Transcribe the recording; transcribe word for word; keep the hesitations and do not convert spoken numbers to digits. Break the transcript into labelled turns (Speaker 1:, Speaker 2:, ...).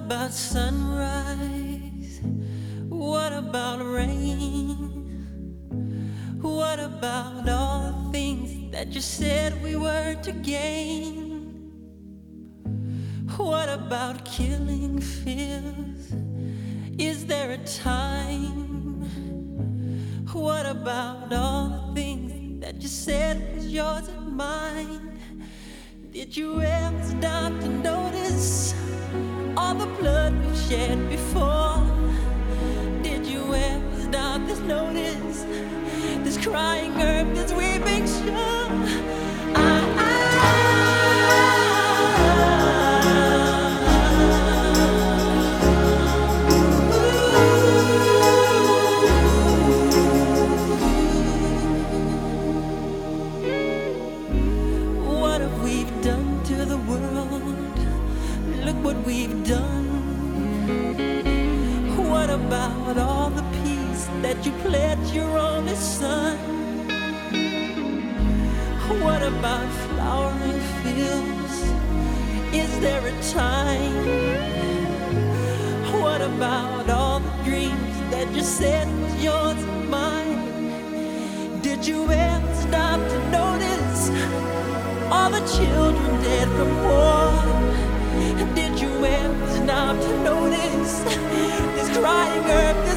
Speaker 1: about sunrise? What about rain? What about all the things that you said we were to gain? What about killing fears? Is there a time? What about all the things that you said was yours and mine? Did you ever stop to notice all the blood we've shed before? Did you ever stop to notice this crying earth, this weeping shore? I, I, what have we done to the world? Look what we've done. What about all the peace that you pledged your only son? What about flowering fields? Is there a time? What about all the dreams that you said was yours and mine? Did you ever stop to notice all the children dead from war? Did you ever stop to notice this crying earth?